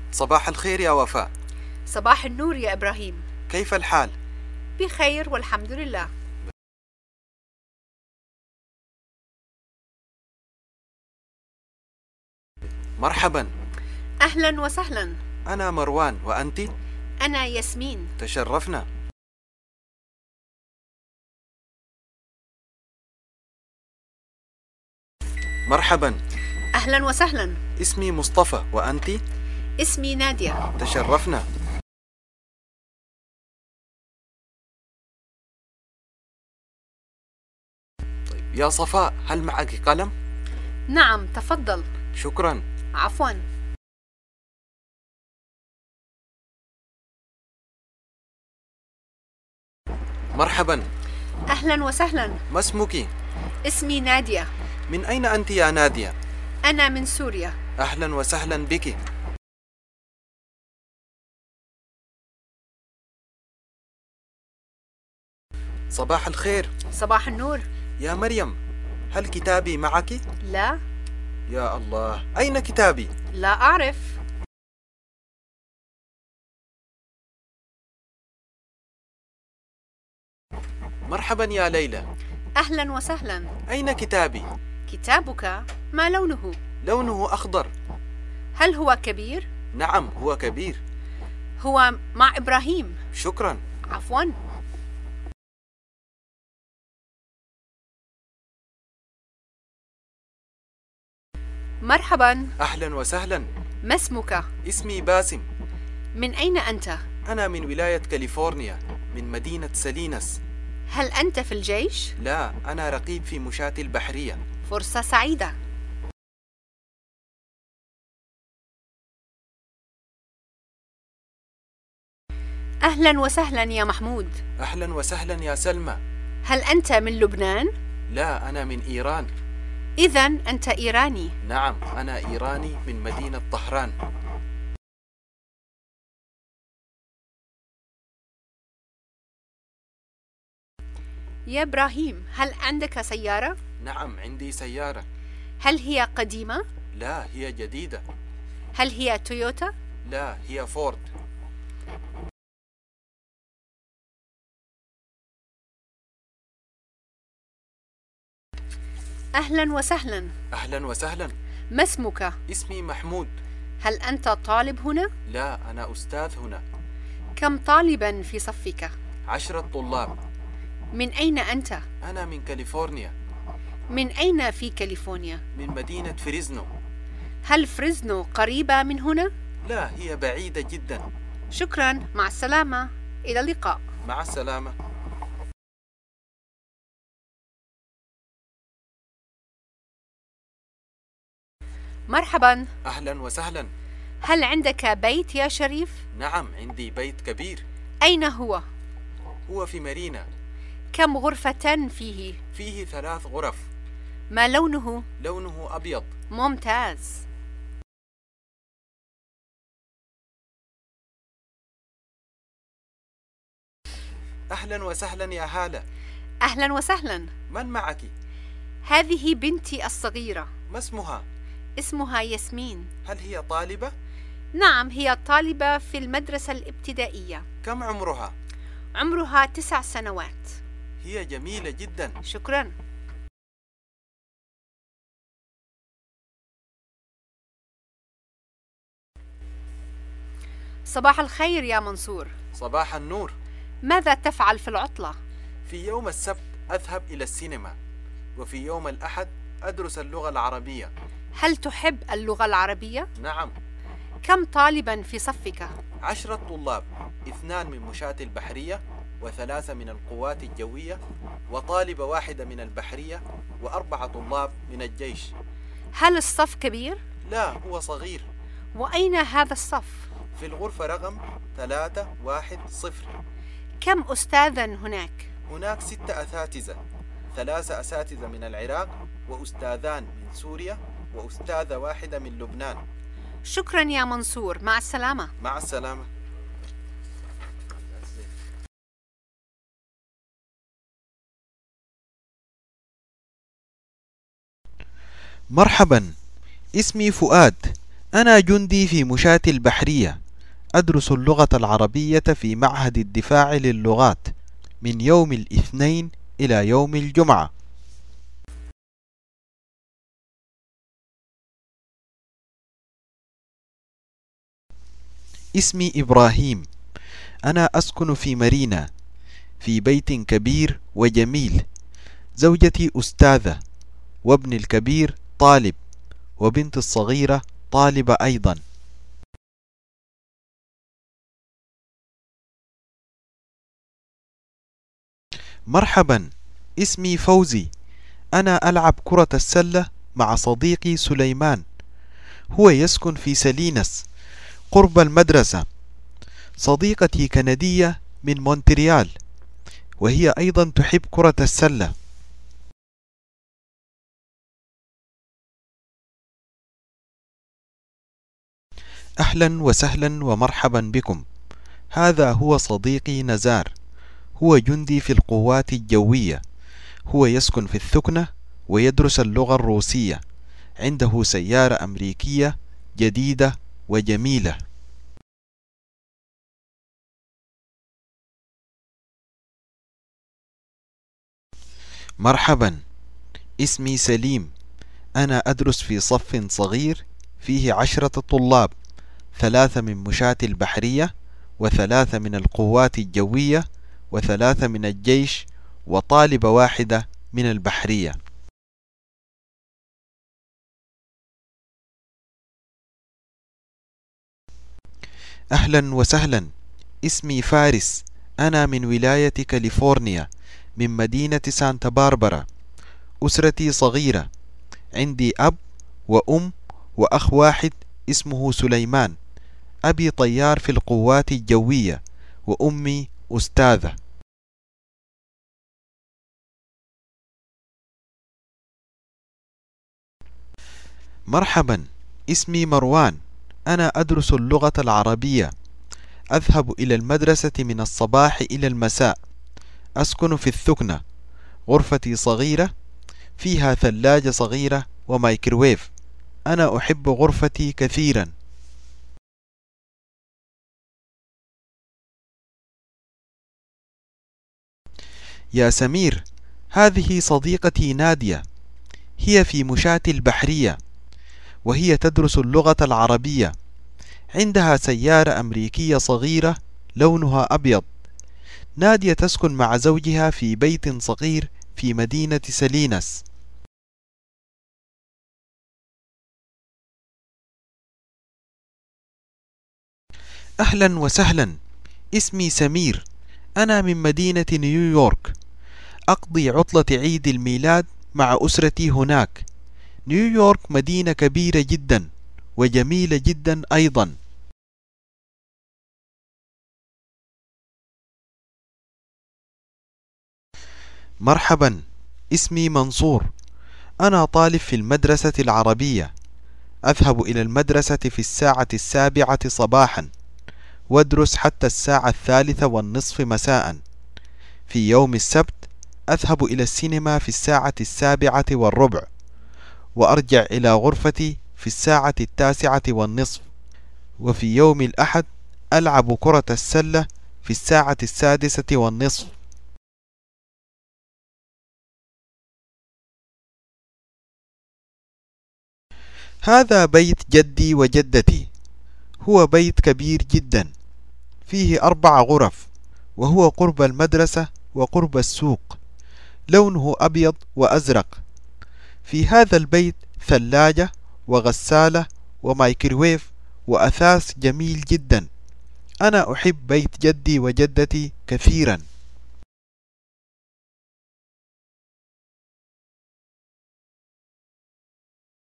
صباح الخير يا وفاء. صباح النور يا إبراهيم. كيف الحال؟ بخير والحمد لله. مرحبا. أهلا وسهلا. أنا مروان، وأنت؟ أنا ياسمين. تشرفنا. مرحبا. أهلا وسهلا. اسمي مصطفى، وأنت؟ اسمي نادية. تشرفنا. طيب يا صفاء، هل معك قلم؟ نعم تفضل. شكرا. عفوا. مرحبا. أهلا وسهلا. ما اسمك؟ اسمي نادية. من أين أنت يا نادية؟ أنا من سوريا. أهلا وسهلا بك. صباح الخير. صباح النور. يا مريم، هل كتابي معك؟ لا. يا الله، أين كتابي؟ لا أعرف. مرحبا يا ليلى. أهلا وسهلا. أين كتابي؟ كتابك؟ ما لونه؟ لونه أخضر. هل هو كبير؟ نعم، هو كبير. هو مع إبراهيم. شكرا. عفوا. مرحبا. أهلا وسهلا. ما اسمك؟ اسمي باسم. من أين أنت؟ أنا من ولاية كاليفورنيا، من مدينة ساليناس. هل أنت في الجيش؟ لا، أنا رقيب في مشاة البحرية. فرصة سعيدة. أهلا وسهلا يا محمود. أهلا وسهلا يا سلمى. هل أنت من لبنان؟ لا، أنا من إيران. إذن أنت إيراني. نعم، أنا إيراني من مدينة طهران. يا إبراهيم، هل عندك سيارة؟ نعم، عندي سيارة. هل هي قديمة؟ لا، هي جديدة. هل هي تويوتا؟ لا، هي فورد. أهلا وسهلا. أهلا وسهلا. ما اسمك؟ اسمي محمود. هل أنت طالب هنا؟ لا، أنا أستاذ هنا. كم طالبا في صفك؟ 10 طلاب. من أين أنت؟ أنا من كاليفورنيا. من أين في كاليفورنيا؟ من مدينة فريزنو. هل فريزنو قريبة من هنا؟ لا، هي بعيدة جدا. شكرا، مع السلامة، إلى اللقاء. مع السلامة. مرحبا. أهلا وسهلا. هل عندك بيت يا شريف؟ نعم، عندي بيت كبير. أين هو؟ هو في مارينا. كم غرفة فيه؟ فيه 3 غرف. ما لونه؟ لونه أبيض. ممتاز. أهلا وسهلا يا هالة. أهلا وسهلا. من معك؟ هذه بنتي الصغيرة. ما اسمها؟ اسمها ياسمين. هل هي طالبة؟ نعم، هي طالبة في المدرسة الابتدائية. كم عمرها؟ عمرها 9 سنوات. هي جميلة جدا. شكرا. صباح الخير يا منصور. صباح النور. ماذا تفعل في العطلة؟ في يوم السبت أذهب إلى السينما، وفي يوم الأحد أدرس اللغة العربية. هل تحب اللغة العربية؟ نعم. كم طالبا في صفك؟ 10 طلاب، 2 من مشاة البحرية، و3 من القوات الجوية، وطالبة واحدة من البحرية، و4 طلاب من الجيش. هل الصف كبير؟ لا، هو صغير. وأين هذا الصف؟ في الغرفة رقم 310. كم أستاذا هناك؟ هناك 6 أساتذة، 3 أساتذة من العراق، وأستاذان من سوريا، وأستاذة واحدة من لبنان. شكرا يا منصور، مع السلامة. مع السلامة. مرحبا. اسمي فؤاد. أنا جندي في مشاة البحرية، أدرس اللغة العربية في معهد الدفاع للغات من يوم الاثنين إلى يوم الجمعة. اسمي إبراهيم. أنا أسكن في مارينا في بيت كبير وجميل. زوجتي أستاذة، وابني الكبير طالب، وبنتي الصغيرة طالبة أيضا. مرحبا، اسمي فوزي. أنا ألعب كرة السلة مع صديقي سليمان. هو يسكن في سالينس قرب المدرسة. صديقتي كندية من مونتريال، وهي أيضا تحب كرة السلة. أهلا وسهلا ومرحبا بكم. هذا هو صديقي نزار، هو جندي في القوات الجوية. هو يسكن في الثكنة ويدرس اللغة الروسية. عنده سيارة أمريكية جديدة وجميلة. مرحبا، اسمي سليم. أنا أدرس في صف صغير فيه 10 طلاب، 3 من مشاة البحرية، و3 من القوات الجوية، و3 من الجيش، وطالبة واحدة من البحرية. أهلا وسهلا، اسمي فارس. أنا من ولاية كاليفورنيا من مدينة سانتا باربرا. أسرتي صغيرة، عندي أب وأم وأخ واحد اسمه سليمان. أبي طيار في القوات الجوية، وأمي أستاذة. مرحبا، اسمي مروان. أنا أدرس اللغة العربية. أذهب إلى المدرسة من الصباح إلى المساء. أسكن في الثكنة. غرفتي صغيرة، فيها ثلاجة صغيرة ومايكروويف. أنا أحب غرفتي كثيرا. يا سمير، هذه صديقتي نادية. هي في مشاة البحرية، وهي تدرس اللغة العربية. عندها سيارة أمريكية صغيرة لونها أبيض. نادية تسكن مع زوجها في بيت صغير في مدينة سالينس. أهلا وسهلا، اسمي سمير. أنا من مدينة نيويورك. أقضي عطلة عيد الميلاد مع أسرتي هناك. نيويورك مدينة كبيرة جدا وجميلة جدا أيضا. مرحبا، اسمي منصور. أنا طالب في المدرسة العربية. أذهب إلى المدرسة في الساعة 7 صباحا، وأدرس حتى الساعة 3:30 مساء. في يوم السبت أذهب إلى السينما في الساعة 7:15، وأرجع إلى غرفتي في الساعة 9:30. وفي يوم الأحد ألعب كرة السلة في الساعة 6:30. هذا بيت جدي وجدتي. هو بيت كبير جدا، فيه 4 غرف، وهو قرب المدرسة وقرب السوق. لونه أبيض وأزرق. في هذا البيت ثلاجة وغسالة ومايكروويف وأثاث جميل جدا. أنا أحب بيت جدي وجدتي كثيرا.